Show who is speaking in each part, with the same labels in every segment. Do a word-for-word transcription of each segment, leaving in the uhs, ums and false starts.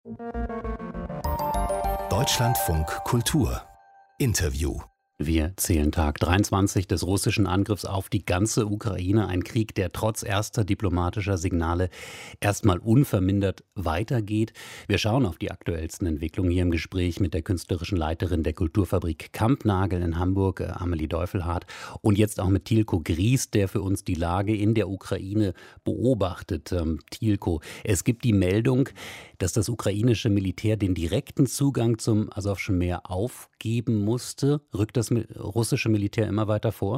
Speaker 1: Deutschlandfunk Kultur Interview.
Speaker 2: Wir zählen Tag dreiundzwanzig des russischen Angriffs auf die ganze Ukraine. Ein Krieg, der trotz erster diplomatischer Signale erstmal unvermindert weitergeht. Wir schauen auf die aktuellsten Entwicklungen hier im Gespräch mit der künstlerischen Leiterin der Kulturfabrik Kampnagel in Hamburg, Amelie Deufelhardt. Und jetzt auch mit Tilko Gries, der für uns die Lage in der Ukraine beobachtet. Ähm, Tilko, es gibt die Meldung, dass das ukrainische Militär den direkten Zugang zum Asowschen Meer aufgeben musste. Rückt das russische Militär immer weiter vor?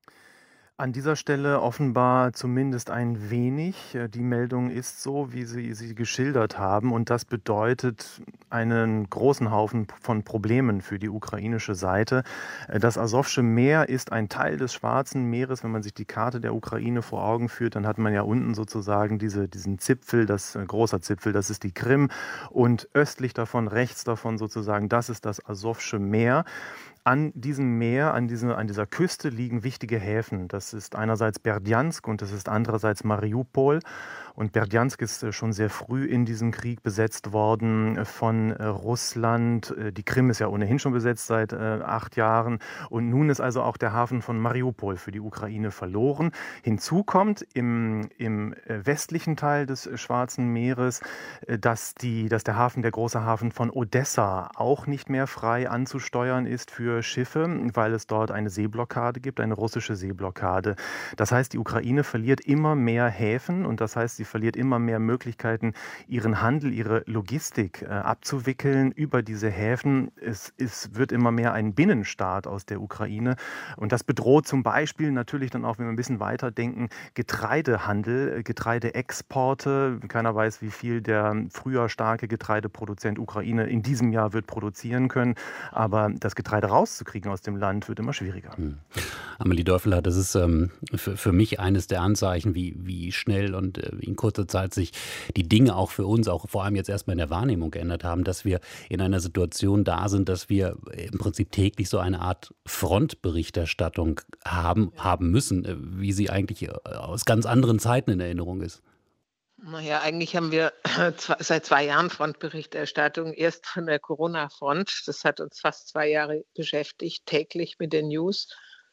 Speaker 3: An dieser Stelle offenbar zumindest ein wenig. Die Meldung ist so, wie Sie sie geschildert haben. Und das bedeutet einen großen Haufen von Problemen für die ukrainische Seite. Das Asowsche Meer ist ein Teil des Schwarzen Meeres. Wenn man sich die Karte der Ukraine vor Augen führt, dann hat man ja unten sozusagen diese, diesen Zipfel, das äh, großer Zipfel, das ist die Krim. Und östlich davon, rechts davon sozusagen, das ist das Asowsche Meer. An diesem Meer, an, diese, an dieser Küste liegen wichtige Häfen. Das ist einerseits Berdjansk und das ist andererseits Mariupol. Und Berdjansk ist schon sehr früh in diesem Krieg besetzt worden von Russland. Die Krim ist ja ohnehin schon besetzt seit äh, acht Jahren. Und nun ist also auch der Hafen von Mariupol für die Ukraine verloren. Hinzu kommt im, im westlichen Teil des Schwarzen Meeres, dass, die, dass der Hafen, der große Hafen von Odessa, auch nicht mehr frei anzusteuern ist für Schiffe, weil es dort eine Seeblockade gibt, eine russische Seeblockade. Das heißt, die Ukraine verliert immer mehr Häfen und das heißt, sie verliert immer mehr Möglichkeiten, ihren Handel, ihre Logistik äh, abzuwickeln über diese Häfen. Es, es wird immer mehr ein Binnenstaat aus der Ukraine und das bedroht zum Beispiel natürlich dann auch, wenn wir ein bisschen weiter denken, Getreidehandel, Getreideexporte. Keiner weiß, wie viel der früher starke Getreideproduzent Ukraine in diesem Jahr wird produzieren können, aber das Getreide rauszukriegen aus dem Land wird immer schwieriger.
Speaker 2: Hm. Amelie Deufelhardt, das ist ähm, für, für mich eines der Anzeichen, wie, wie schnell und äh, in kurzer Zeit sich die Dinge auch für uns, auch vor allem jetzt erstmal in der Wahrnehmung geändert haben, dass wir in einer Situation da sind, dass wir im Prinzip täglich so eine Art Frontberichterstattung haben, haben müssen, äh, wie sie eigentlich aus ganz anderen Zeiten in Erinnerung ist.
Speaker 4: Naja, eigentlich haben wir zwei, seit zwei Jahren Frontberichterstattung. Erst von der Corona-Front. Das hat uns fast zwei Jahre beschäftigt, täglich mit den News.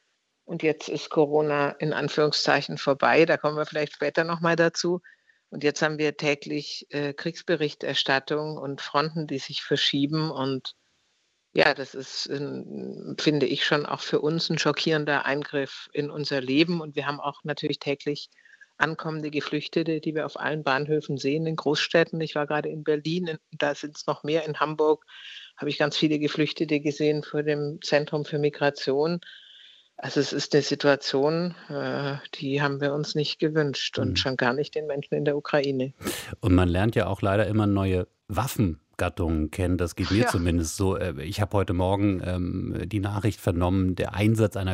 Speaker 4: Und jetzt ist Corona in Anführungszeichen vorbei. Da kommen wir vielleicht später nochmal dazu. Und jetzt haben wir täglich äh, Kriegsberichterstattung und Fronten, die sich verschieben. Und ja, das ist, äh, finde ich, schon auch für uns ein schockierender Eingriff in unser Leben. Und wir haben auch natürlich täglich ankommende Geflüchtete, die wir auf allen Bahnhöfen sehen, in Großstädten. Ich war gerade in Berlin, in, da sind es noch mehr. In Hamburg habe ich ganz viele Geflüchtete gesehen vor dem Zentrum für Migration. Also es ist eine Situation, äh, die haben wir uns nicht gewünscht und
Speaker 2: Mhm.
Speaker 4: schon gar nicht den Menschen in der Ukraine.
Speaker 2: Und man lernt ja auch leider immer neue Waffengattungen kennen. Das geht mir
Speaker 4: Ja.
Speaker 2: zumindest so. Äh, Ich habe heute Morgen ähm, die Nachricht vernommen, der Einsatz einer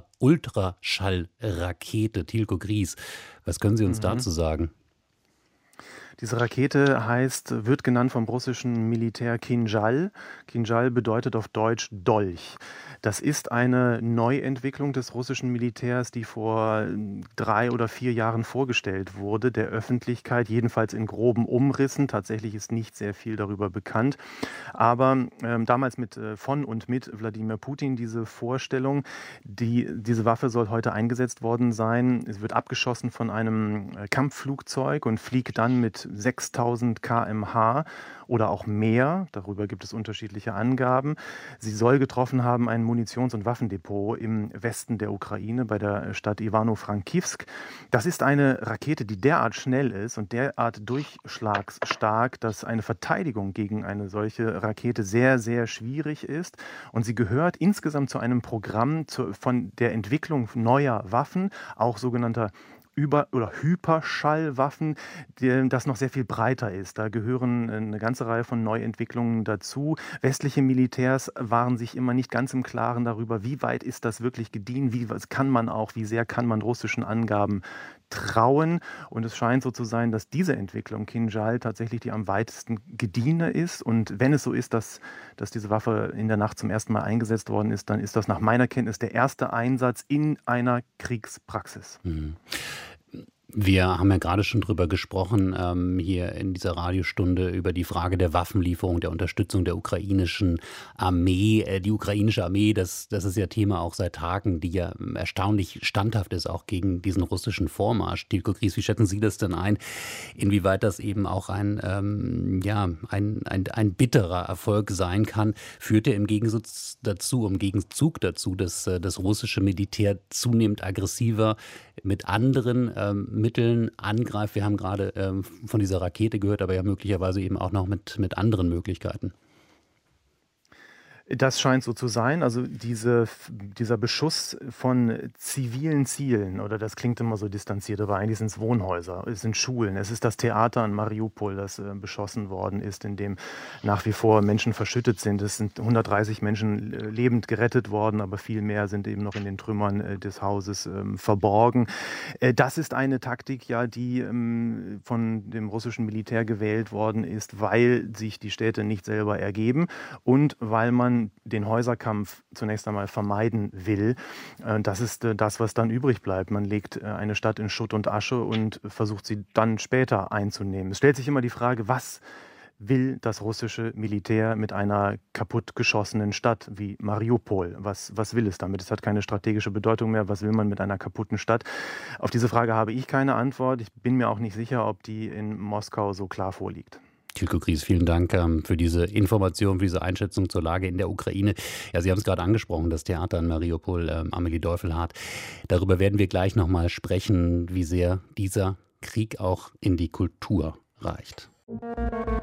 Speaker 2: Hyper-Ultraschallrakete, Tilko Gries. Was können Sie uns
Speaker 3: Mhm.
Speaker 2: dazu sagen?
Speaker 3: Diese Rakete heißt, wird genannt vom russischen Militär Kinjal. Kinjal bedeutet auf Deutsch Dolch. Das ist eine Neuentwicklung des russischen Militärs, die vor drei oder vier Jahren vorgestellt wurde, der Öffentlichkeit, jedenfalls in groben Umrissen. Tatsächlich ist nicht sehr viel darüber bekannt. Aber ähm, damals mit äh, von und mit Wladimir Putin diese Vorstellung, die, diese Waffe soll heute eingesetzt worden sein. Es wird abgeschossen von einem äh, Kampfflugzeug und fliegt dann mit sechstausend Kilometer pro Stunde oder auch mehr. Darüber gibt es unterschiedliche Angaben. Sie soll getroffen haben ein Munitions- und Waffendepot im Westen der Ukraine bei der Stadt Ivano-Frankivsk. Das ist eine Rakete, die derart schnell ist und derart durchschlagsstark, dass eine Verteidigung gegen eine solche Rakete sehr, sehr schwierig ist. Und sie gehört insgesamt zu einem Programm zu, von der Entwicklung neuer Waffen, auch sogenannter Über- oder Hyperschallwaffen, die, das noch sehr viel breiter ist. Da gehören eine ganze Reihe von Neuentwicklungen dazu. Westliche Militärs waren sich immer nicht ganz im Klaren darüber, wie weit ist das wirklich gediehen, wie was kann man auch, wie sehr kann man russischen Angaben trauen. Und es scheint so zu sein, dass diese Entwicklung Kinjal tatsächlich die am weitesten gediehene ist. Und wenn es so ist, dass, dass diese Waffe in der Nacht zum ersten Mal eingesetzt worden ist, dann ist das nach meiner Kenntnis der erste Einsatz in einer Kriegspraxis.
Speaker 2: Mhm. Wir haben ja gerade schon drüber gesprochen, ähm, hier in dieser Radiostunde über die Frage der Waffenlieferung, der Unterstützung der ukrainischen Armee. Äh, die ukrainische Armee, das, das ist ja Thema auch seit Tagen, die ja ähm, erstaunlich standhaft ist, auch gegen diesen russischen Vormarsch. Tilko Gries, wie schätzen Sie das denn ein? Inwieweit das eben auch ein, ähm, ja, ein, ein, ein bitterer Erfolg sein kann, führt er im Gegensatz dazu, im Gegenzug dazu, dass äh, das russische Militär zunehmend aggressiver mit anderen ähm, Mitteln angreift. Wir haben gerade ähm, von dieser Rakete gehört, aber ja möglicherweise eben auch noch mit, mit anderen Möglichkeiten.
Speaker 3: Das scheint so zu sein. Also diese, dieser Beschuss von zivilen Zielen, oder das klingt immer so distanziert, aber eigentlich sind es Wohnhäuser, es sind Schulen, es ist das Theater in Mariupol, das äh, beschossen worden ist, in dem nach wie vor Menschen verschüttet sind. Es sind hundertdreißig Menschen äh, lebend gerettet worden, aber viel mehr sind eben noch in den Trümmern äh, des Hauses äh, verborgen. Äh, das ist eine Taktik, ja, die ähm, von dem russischen Militär gewählt worden ist, weil sich die Städte nicht selber ergeben und weil man den Häuserkampf zunächst einmal vermeiden will. Das ist das, was dann übrig bleibt. Man legt eine Stadt in Schutt und Asche und versucht sie dann später einzunehmen. Es stellt sich immer die Frage, was will das russische Militär mit einer kaputtgeschossenen Stadt wie Mariupol? Was, was will es damit? Es hat keine strategische Bedeutung mehr. Was will man mit einer kaputten Stadt? Auf diese Frage habe ich keine Antwort. Ich bin mir auch nicht sicher, ob die in Moskau so klar vorliegt.
Speaker 2: Tilko Gries, vielen Dank ähm, für diese Information, für diese Einschätzung zur Lage in der Ukraine. Ja, Sie haben es gerade angesprochen, das Theater in Mariupol, ähm, Amelie Deufelhardt. Darüber werden wir gleich nochmal sprechen, wie sehr dieser Krieg auch in die Kultur reicht.